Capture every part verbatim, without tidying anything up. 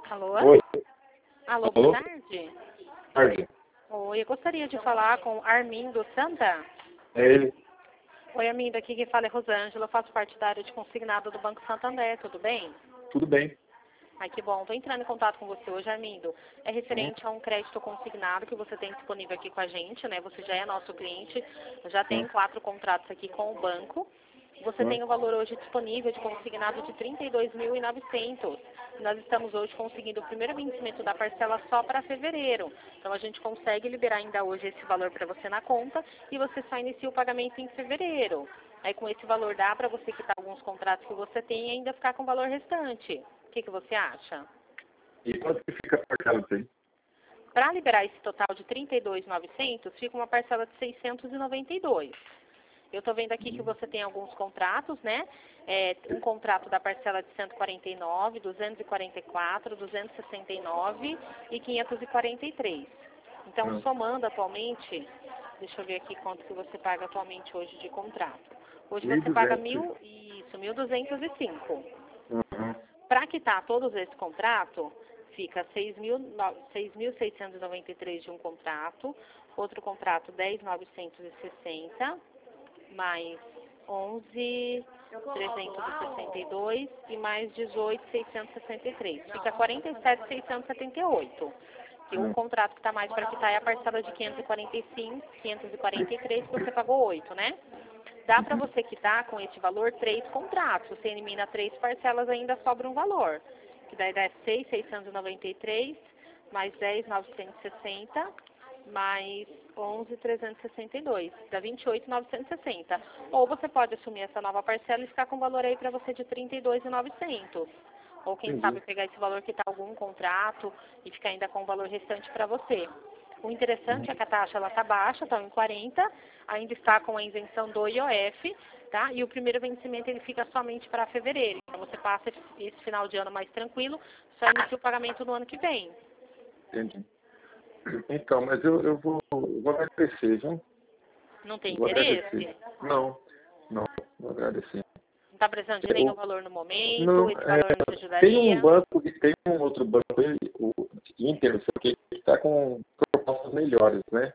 Alô? Oi. Alô, Alô? boa tarde. Tarde. Oi, eu gostaria de falar com Armindo Santa. É ele. Oi, Armindo, aqui quem fala é Rosângela, eu faço parte da área de consignado do Banco Santander, tudo bem? Tudo bem. Ai, que bom. Estou entrando em contato com você hoje, Armindo. É referente a um crédito consignado que você tem disponível aqui com a gente, né? Você já é nosso cliente, já tem quatro contratos aqui com o banco. Você Hum. tem o valor hoje disponível de consignado de trinta e dois mil e novecentos. Nós estamos hoje conseguindo o primeiro vencimento da parcela só para fevereiro. Então a gente consegue liberar ainda hoje esse valor para você na conta e você só inicia o pagamento em fevereiro. Aí com esse valor dá para você quitar alguns contratos que você tem e ainda ficar com o valor restante. O que, que você acha? E quanto que fica a parcela disso aí? Para liberar esse total de trinta e dois mil e novecentos, fica uma parcela de seiscentos e noventa e dois. Eu estou vendo aqui que você tem alguns contratos, né? É, um contrato da parcela de cento e quarenta e nove, duzentos e quarenta e quatro, duzentos e sessenta e nove e quinhentos e quarenta e três. Então, Hum. somando atualmente, deixa eu ver aqui quanto que você paga atualmente hoje de contrato. Hoje mil e você paga duzentos. mil, isso, mil duzentos e cinco. Uhum. Para quitar todos esse contrato, fica seis mil seiscentos e noventa e três de um contrato, outro contrato dez mil novecentos e sessenta, mais onze mil trezentos e sessenta e dois e mais dezoito mil seiscentos e sessenta e três. Fica quarenta e sete mil seiscentos e setenta e oito. E o Hum. contrato que está mais para quitar é a parcela de quinhentos e quarenta e cinco, quinhentos e quarenta e três, que você pagou oito, né? Dá para você quitar com esse valor três contratos. Você elimina três parcelas, ainda sobra um valor. Que daí dá seis mil seiscentos e noventa e três, mais dez mil novecentos e sessenta, mais onze mil trezentos e sessenta e dois. Dá vinte e oito mil novecentos e sessenta. Ou você pode assumir essa nova parcela e ficar com o valor aí para você de trinta e dois mil e novecentos. Ou quem sabe Entendi. pegar esse valor que está algum contrato e ficar ainda com o valor restante para você. O interessante é que a taxa ela está baixa, está em quarenta, ainda está com a isenção do I O F, tá? E o primeiro vencimento ele fica somente para fevereiro. Então você passa esse esse final de ano mais tranquilo, só inicia o pagamento no ano que vem. Entendi. Então, mas eu, eu vou, eu vou agradecer, viu? Não tem Eu vou agradecer. interesse? Não, não, vou agradecer. Não está precisando de nenhum Eu, valor no momento? não, Esse é, valor não te tem um ajudaria? banco, tem um outro banco, aí, o Inter, não sei o que, que está com propostas melhores, né?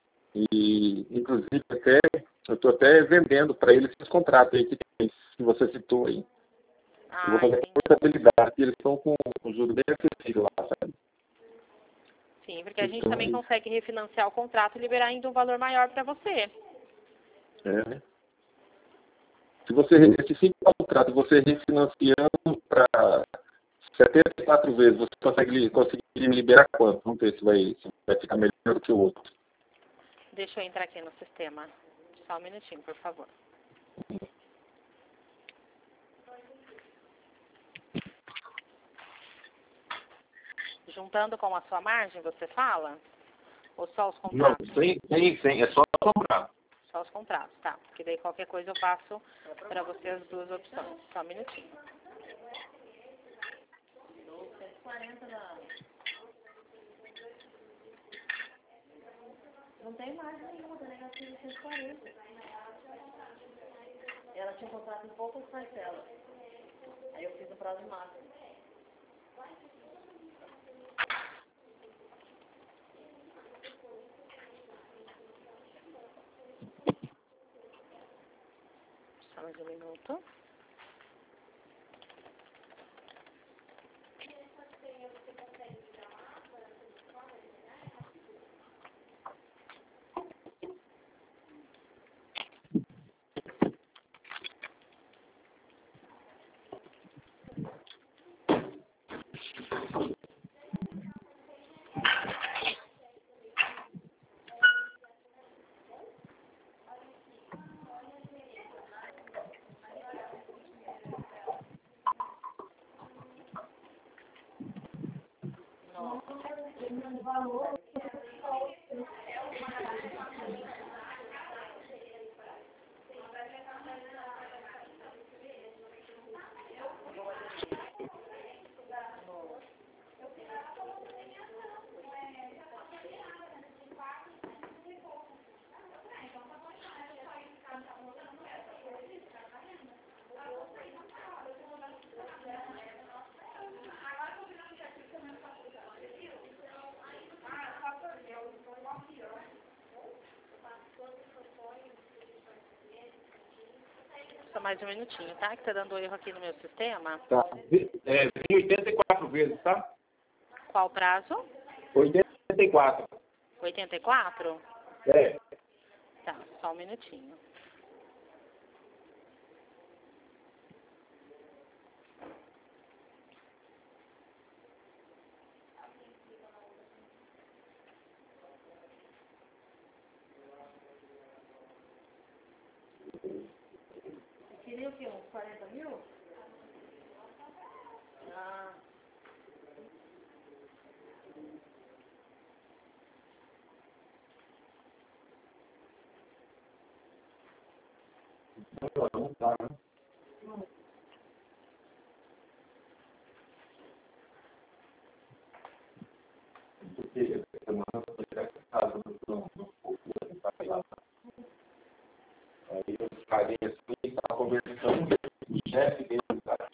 E, inclusive, até, eu estou até vendendo para eles esses contratos aí que, tem, que você citou aí. Eu vou Ah, fazer entendi. portabilidade, eles estão com um juro bem acessível lá, sabe? Sim, porque a gente Então, também é isso. consegue refinanciar o contrato e liberar ainda um valor maior para você. É, né? Se você, esses cinco contratos, você refinanciando para setenta e quatro vezes, você consegue, li- conseguir me liberar quanto? Vamos ver se vai, se vai ficar melhor do que o outro. Deixa eu entrar aqui no sistema. Só um minutinho, por favor. Juntando com a sua margem, você fala? Ou só os Não, contratos? sem, sem, sem, é só comprar. Só os contratos, tá. Porque daí qualquer coisa eu passo para você as duas opções. Só um minutinho. Não tem margem nenhuma, da negativa cento e quarenta. Ela tinha contrato em poucas parcelas. Aí eu fiz o prazo máximo. Só mais um minuto. mais um minutinho, tá? Que tá dando erro aqui no meu sistema. Tá. É, vem oitenta e quatro vezes, tá? Qual o prazo? oitenta e quatro. oitenta e quatro? É. Tá, só um minutinho. Queria o quê? Uns quarenta mil? Ah. Não, não tá, né? Porque essa semana eu fui para casa do dono do povo, ele tá lá. Aí eu parei assim, estava conversando com o chefe dele, cara.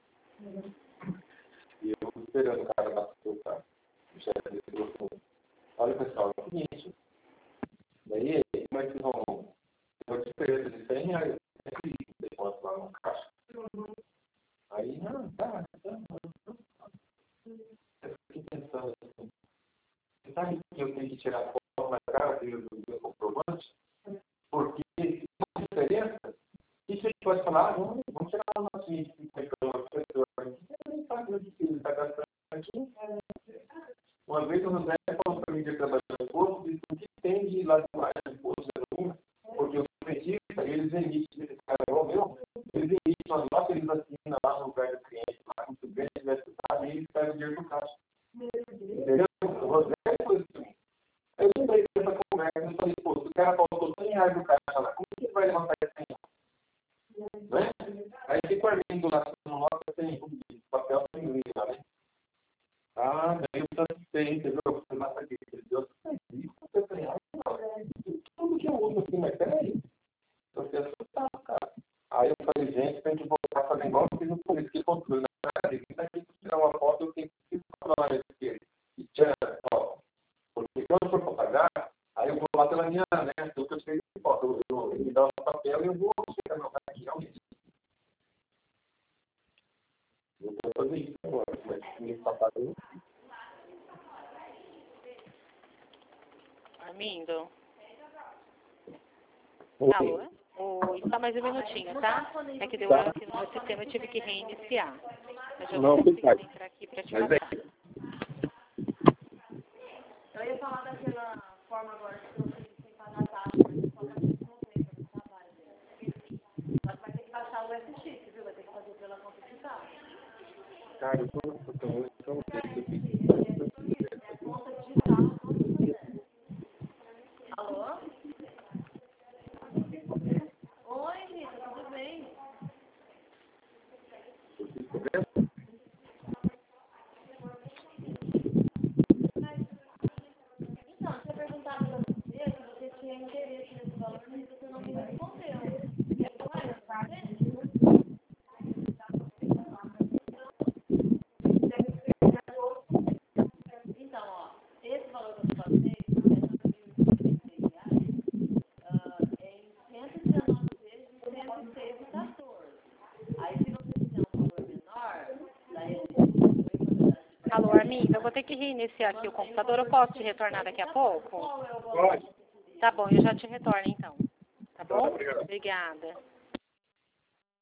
E eu esperando o cara bater o carro. O chefe dele falou assim, olha pessoal, é o seguinte, daí, como é que vão, eu vou te oferecer de cem reais, de quanto lá no caixa. Aí, não, tá, tá, tá. Eu fiquei pensando assim, você sabe que eu tenho que tirar foto na cara dele do meu comprovante? Porque se não tem diferença, isso ele pode falar, ah, não, vamos tirar o nosso índice de pessoa, eu nem sabe onde ele está gastando aqui. Uma vez o José falou para mim que ele trabalhou no posto, disse o que tem de lá de baixo de posto nenhum, porque os cientistas, eles emitem, esse cara é o meu, eles emitem as notas, eles assinam lá no lugar do cliente, lá como se o cliente tivesse estado, e eles pegam o dinheiro do caixa. Entendeu? O José falou isso para mim. Eu lembrei dessa conversa, eu falei, pô, se o cara faltou cem reais do caixa lá, como que ele vai levantar esse cem reais? Não é? Aí fica o Arlindo lá, no nota sem papel sem linha lá, né? Ah, daí eu assistei, entendeu? Você mata aqui, entendeu? Tudo que eu uso aqui, mas peraí. Eu fiquei assustado, cara. Aí eu falei, gente, tem que voltar a fazer igual eu fiz no começo, que controle. Na verdade, quem tá aqui pra tirar uma foto, eu tenho que falar isso aqui. E tchau, ó. Porque quando eu for pra pagar, aí eu vou lá pela minha, né? Então eu tirei de foto. Eu, eu me dá o papel e eu vou chegar no aqui, realmente. Eu vou fazer isso agora, mas me papagou. Armindo? Oi. Alô? Oi, só mais um minutinho, tá? É que deu Tá. erro aqui no meu sistema, eu tive que reiniciar. Mas eu Não, vou tudo conseguir bem. entrar aqui pra te Mas passar. é. Eu ia falar daquela forma agora que eu fiz sem pagar taxa, mas só pra gente não ver pelo trabalho dele. Mas vai ter que baixar o S X, viu? Vai ter que fazer pela conta digital. Cara, eu tô, eu tô, eu tô, eu É conta digital, conta digital. Alô? Oi, Rita, tudo bem? Então, você perguntava pra você se você tinha interesse nesse valor, mas você não me respondeu. Quer falar isso pra você? Então, ó, esse valor que eu te passei, que é dois mil e cinquenta e seis reais, ah, é em cento e dezenove vezes de cento e seis e quatorze. Aí, se você fizer um valor menor, daí a gente... Alô, Armindo, eu vou ter que reiniciar aqui o computador. Eu posso te retornar daqui a pouco? Pode. Tá bom, eu já te retorno então. Tá bom? Obrigado. Obrigada.